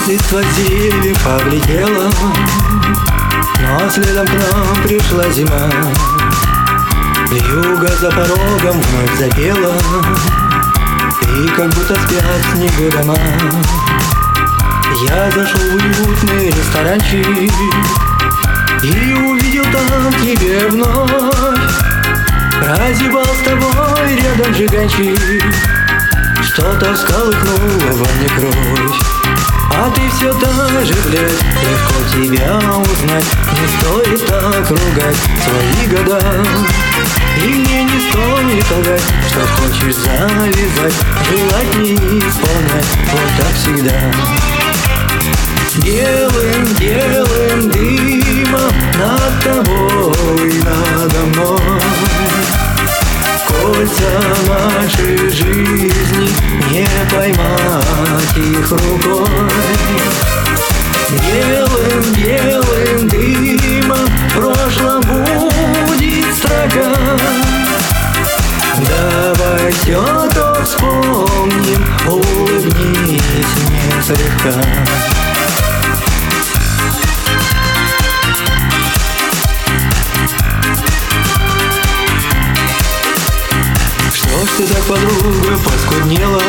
Листва зелени побледнела, но следом к нам пришла зима. Вьюга за порогом вновь запела, и как будто спят снегу дома. Я зашел в уютный ресторанчик и увидел там тебя вновь. Прозябал с тобой рядом жиганчик, что-то всколыхнуло во мне кровь. А ты все та же, блядь, легко тебя узнать. Не стоит так ругать свои года, и мне не стоит лгать, что хочешь завязать, желать не исполнять, вот так всегда. Белым дымом над тобой и надо мной кольца нашей жизни не поймать их рукой. Белым дымом в прошлом будет строка. Давай все то вспомним, улыбнись мне слегка. Что ж ты так, подруга, поскуднела?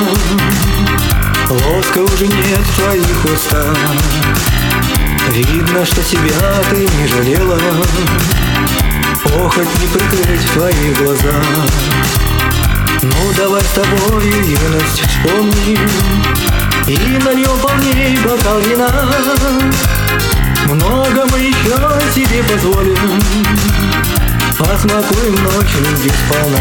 Лоска уже нет в твоих устах. Видно, что себя ты не жалела. Похоть не прикрыть в твоих глазах. Ну давай с тобою юность вспомним и нальем полней бокал вина. Много мы еще себе позволим, посмакуем ночь любви сполна.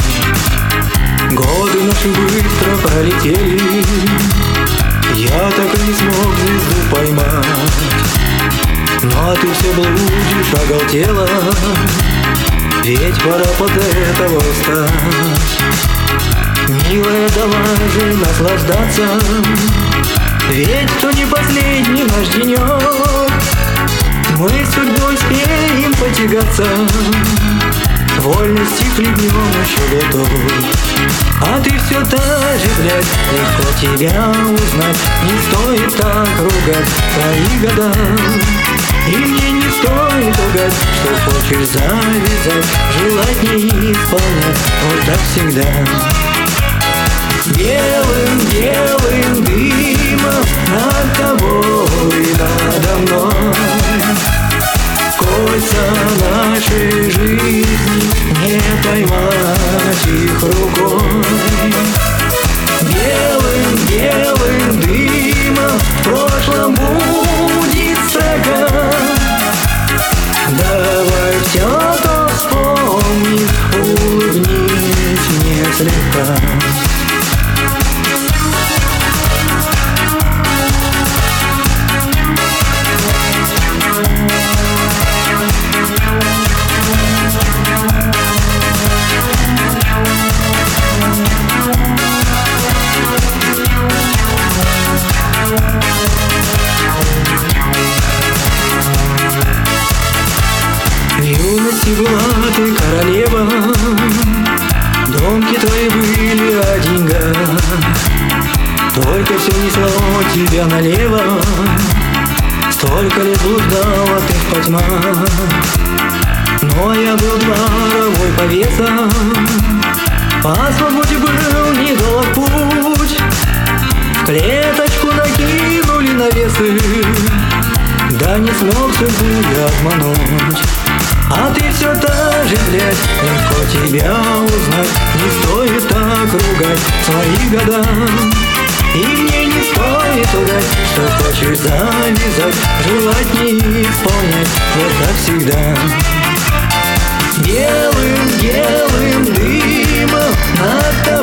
Годы наши быстро пролетели, я так и не смог звезду поймать. Ну а ты все блудишь, оголтела, ведь пора под этого встать. Милая, давай же наслаждаться, ведь то не последний наш денек. Мы с судьбой успеем потягаться, вольности хлебнем еще готов. А ты все та же, блядь, легко тебя узнать. Не стоит так ругать твои года, и мне не стоит лгать, что хочешь завязать, желать не исполнять, вот так всегда. Белым дымом над тобой и надо мной кольца нашей жизни не поймать их рукой. Белым дымом в прошлом будет строка. Давай все то вспомним, улыбнись мне слегка. В юности была ты королева, домки твои были о деньгах. Только все несло тебя налево, столько лет блуждала ты в потьмах. Но я был дворовой повеса, по свободе был недолг путь. В клеточку накинули навесы, да не смог судьбу я обмануть. А ты все та же, блядь, легко тебя узнать. Не стоит так ругать свои года, и мне не стоит лгать, что хочешь завязать, желать не исполнять, вот так всегда. Белым дымом над тобой